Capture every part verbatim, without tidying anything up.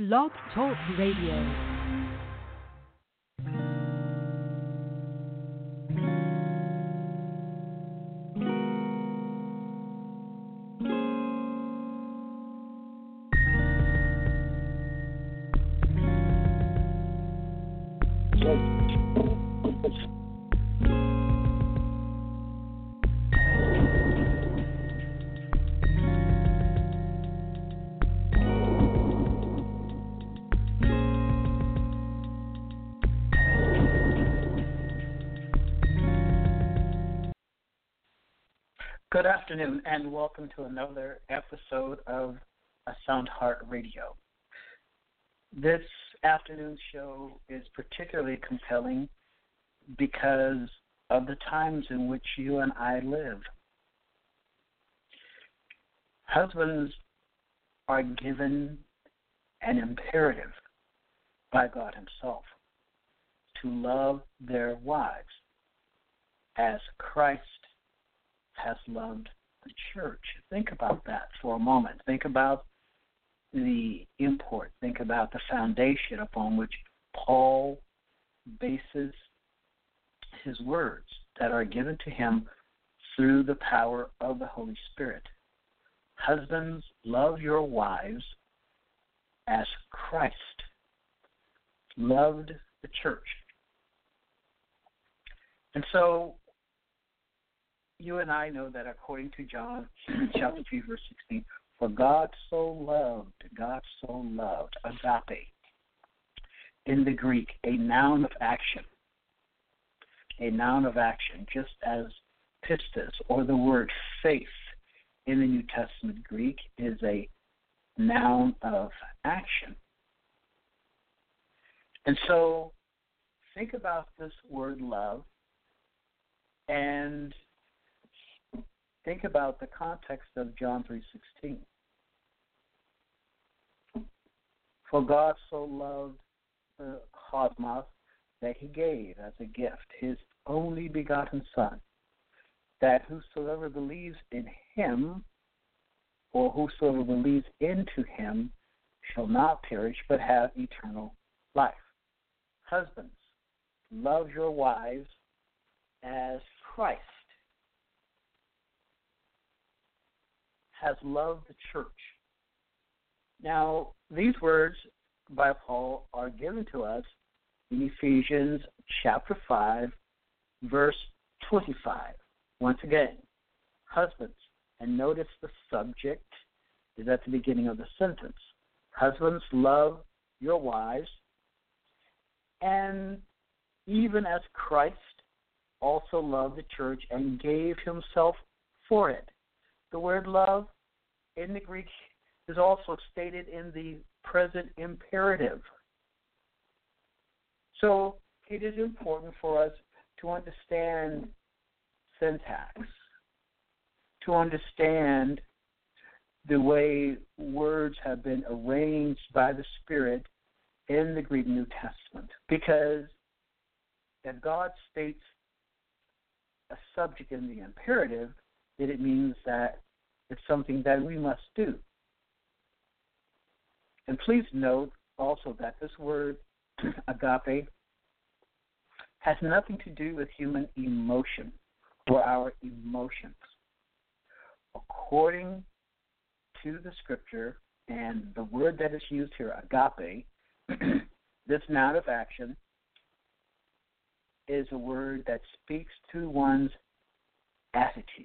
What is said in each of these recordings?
Blog Talk Radio. Good afternoon, and welcome to another episode of A Sound Heart Radio. This afternoon's show is particularly compelling because of the times in which you and I live. Husbands are given an imperative by God Himself to love their wives as Christ has loved the church. Think about that for a moment. Think about the import. Think about the foundation upon which Paul bases his words that are given to him through the power of the Holy Spirit. Husbands, love your wives as Christ loved the church. And so you and I know that according to John chapter three, verse sixteen, for God so loved, God so loved, agape, in the Greek, a noun of action, a noun of action, just as pistis, or the word faith in the New Testament Greek, is a noun of action. And so think about this word love and think about the context of John three sixteen. For God so loved the cosmos that He gave as a gift His only begotten Son, that whosoever believes in Him, or whosoever believes into Him, shall not perish but have eternal life. Husbands, love your wives as Christ has loved the church. Now, these words by Paul are given to us in Ephesians chapter five, verse twenty-five. Once again, husbands, and notice the subject is at the beginning of the sentence. Husbands, love your wives, and even as Christ also loved the church and gave Himself for it. The word love in the Greek is also stated in the present imperative. So it is important for us to understand syntax, to understand the way words have been arranged by the Spirit in the Greek New Testament. Because if God states a subject in the imperative, then it means that it's something that we must do. And please note also that this word, agape, has nothing to do with human emotion or our emotions. According to the Scripture and the word that is used here, agape, this noun of action is a word that speaks to one's attitude.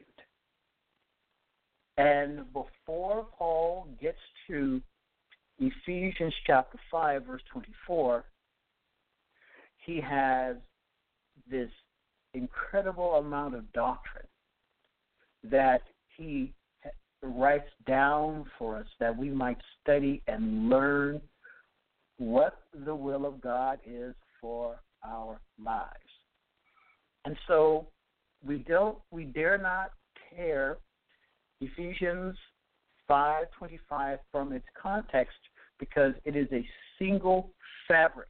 And before Paul gets to Ephesians chapter five, verse twenty-four, he has this incredible amount of doctrine that he writes down for us that we might study and learn what the will of God is for our lives. And so we don't, we dare not tear Ephesians five twenty-five from its context, because it is a single fabric.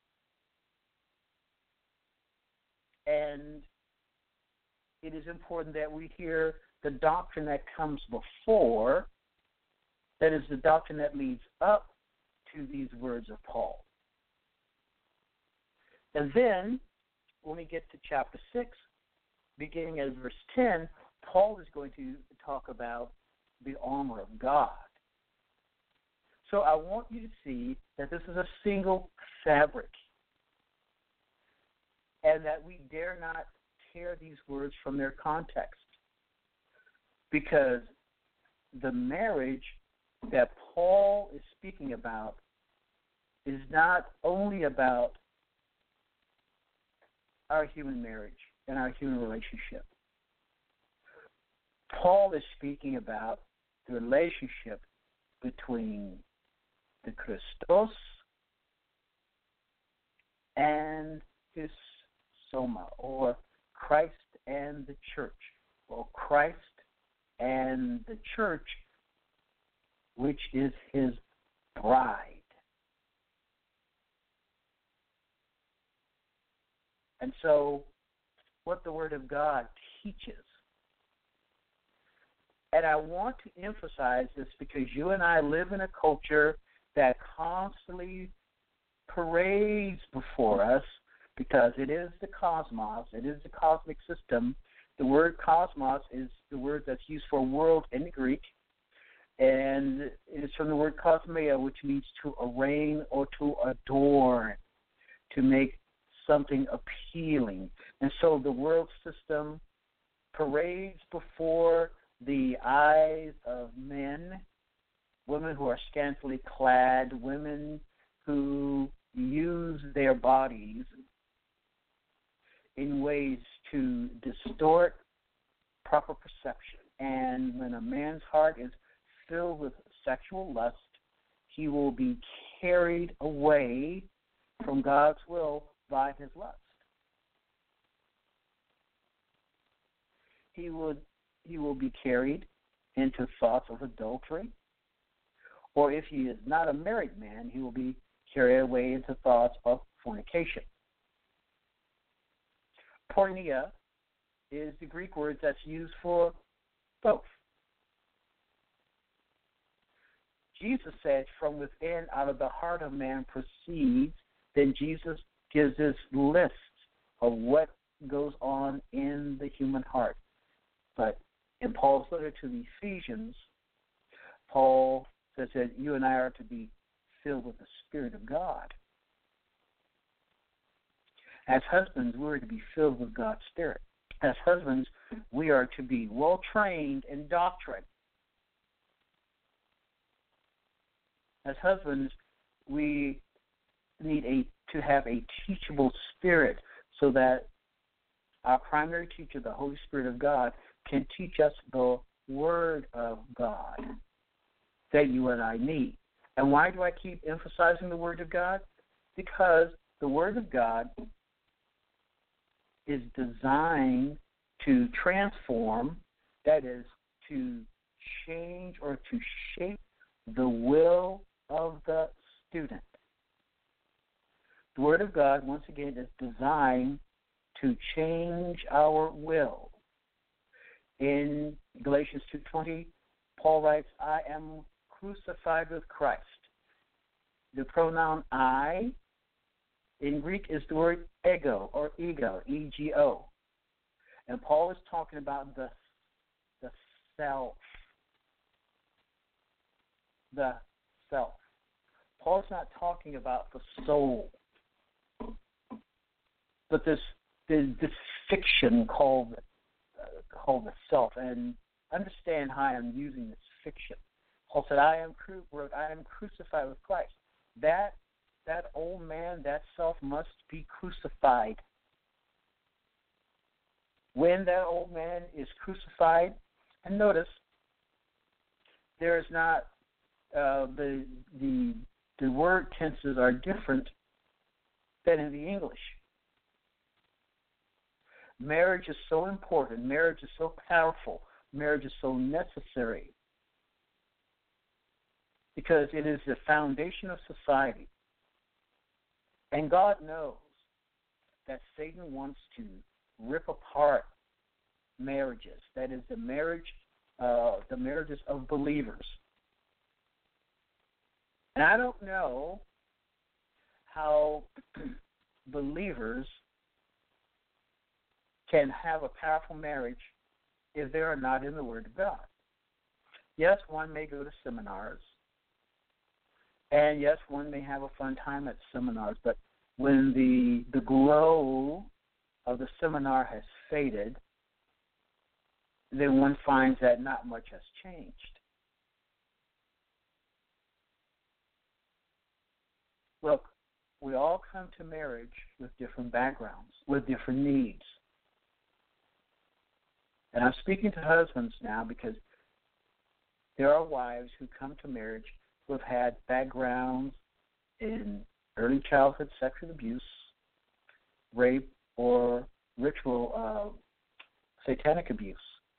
And it is important that we hear the doctrine that comes before, that is the doctrine that leads up to these words of Paul. And then, when we get to chapter six, beginning at verse ten, Paul is going to talk about the armor of God. So I want you to see that this is a single fabric, and that we dare not tear these words from their context, because the marriage that Paul is speaking about is not only about our human marriage and our human relationship. Paul is speaking about the relationship between the Christos and his soma, or Christ and the church, or Christ and the church, which is his bride. And so, what the Word of God teaches, and I want to emphasize this because you and I live in a culture that constantly parades before us, because it is the cosmos, it is the cosmic system. The word cosmos is the word that's used for world in Greek, and it is from the word kosmea, which means to arraign or to adorn, to make something appealing. And so the world system parades before the eyes of men, women who are scantily clad, women who use their bodies in ways to distort proper perception. And when a man's heart is filled with sexual lust, he will be carried away from God's will by his lust. He would he will be carried into thoughts of adultery, or if he is not a married man, he will be carried away into thoughts of fornication. Porneia is the Greek word that's used for both. Jesus said, from within, out of the heart of man proceeds. Then Jesus gives this list of what goes on in the human heart. But in Paul's letter to the Ephesians, Paul says that you and I are to be filled with the Spirit of God. As husbands, we are to be filled with God's Spirit. As husbands, we are to be well-trained in doctrine. As husbands, we need a to have a teachable spirit, so that our primary teacher, the Holy Spirit of God, can teach us the Word of God that you and I need. And why do I keep emphasizing the Word of God? Because the Word of God is designed to transform, that is, to change or to shape the will of the student. The Word of God, once again, is designed to change our will. In Galatians two twenty, Paul writes, I am crucified with Christ. The pronoun I in Greek is the word ego, or ego, E G O. And Paul is talking about the, the self. The self. Paul's not talking about the soul, but this this, this fiction called uh, called the self. And understand how I'm using this fiction. Paul said, "I am cru- I am crucified with Christ." That that old man, that self, must be crucified. When that old man is crucified, and notice there is not uh, the the the word tenses are different than in the English. Marriage is so important. Marriage is so powerful. Marriage is so necessary because it is the foundation of society. And God knows that Satan wants to rip apart marriages. That is the marriage, uh, the marriages of believers. And I don't know how believers can have a powerful marriage if they are not in the Word of God. Yes, one may go to seminars, and yes, one may have a fun time at seminars, but when the the glow of the seminar has faded, then one finds that not much has changed. Look, we all come to marriage with different backgrounds, with different needs. And I'm speaking to husbands now because there are wives who come to marriage who have had backgrounds in early childhood sexual abuse, rape, or ritual uh, satanic abuse.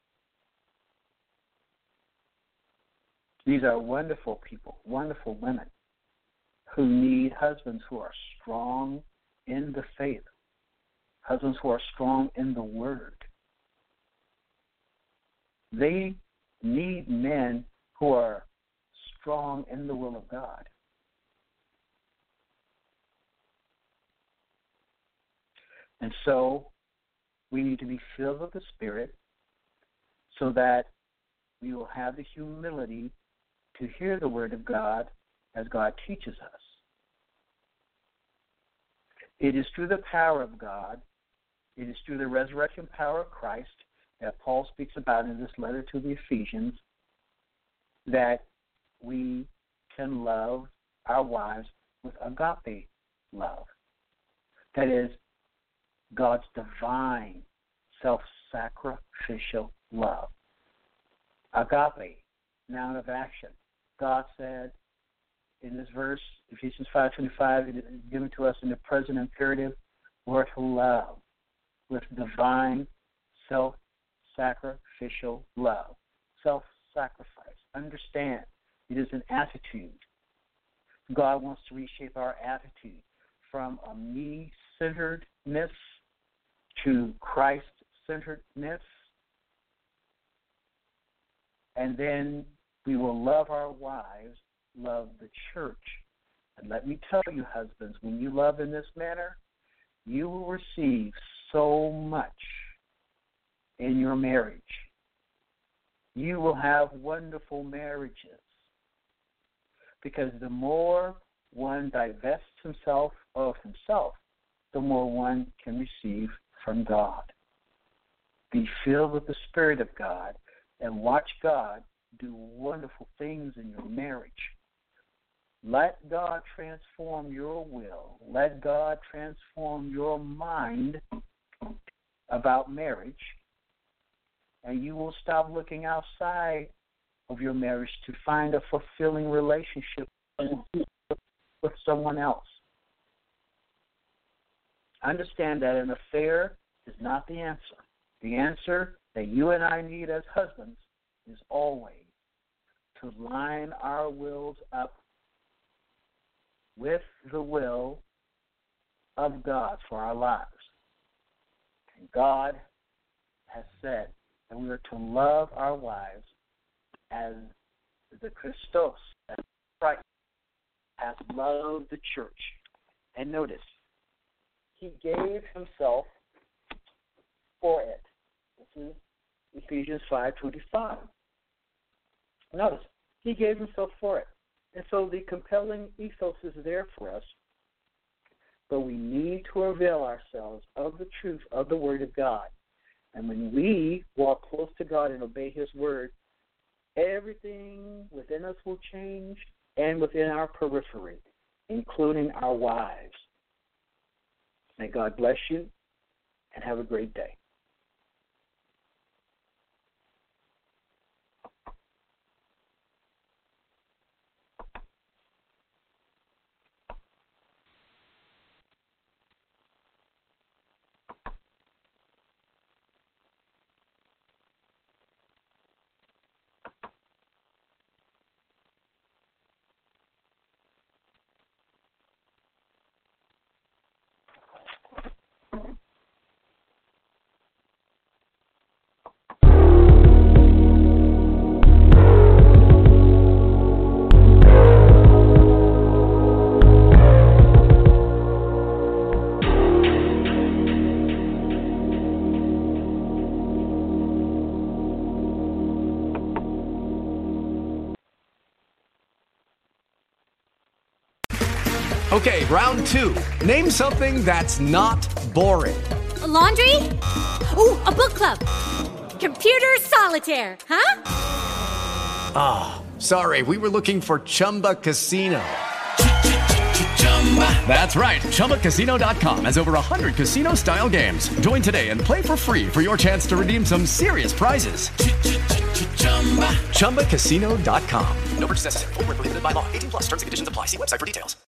These are wonderful people, wonderful women who need husbands who are strong in the faith, husbands who are strong in the Word. They need men who are strong in the will of God. And so we need to be filled with the Spirit so that we will have the humility to hear the Word of God as God teaches us. It is through the power of God, it is through the resurrection power of Christ that Paul speaks about in this letter to the Ephesians that we can love our wives with agape love. That is, God's divine, self-sacrificial love. Agape, noun of action. God said in this verse, Ephesians five twenty-five, it is given to us in the present imperative, we're to love with divine, self-sacrificial love. Self-sacrifice. Understand, it is an attitude. God wants to reshape our attitude from a me-centeredness to Christ-centeredness. And then we will love our wives, love the church. And let me tell you, husbands, when you love in this manner, you will receive so much in your marriage. You will have wonderful marriages. Because the more one divests himself of himself, the more one can receive from God. Be filled with the Spirit of God and watch God do wonderful things in your marriage. Let God transform your will. Let God transform your mind about marriage, and you will stop looking outside of your marriage to find a fulfilling relationship with someone else. Understand that an affair is not the answer. The answer that you and I need as husbands is always to line our wills up with the will of God for our lives. And God has said that we are to love our wives as the Christos, as Christ has loved the church. And notice, he gave himself for it. This is Ephesians five twenty-five. Notice, he gave himself for it. And so the compelling ethos is there for us, but we need to avail ourselves of the truth of the Word of God. And when we walk close to God and obey His Word, everything within us will change and within our periphery, including our wives. May God bless you and have a great day. Okay, round two. Name something that's not boring. A laundry? Ooh, a book club. Computer solitaire, huh? Ah, oh, sorry. We were looking for Chumba Casino. That's right. Chumba Casino dot com has over one hundred casino-style games. Join today and play for free for your chance to redeem some serious prizes. Chumba Casino dot com. No purchase necessary. Void where prohibited by law. eighteen plus terms and conditions apply. See website for details.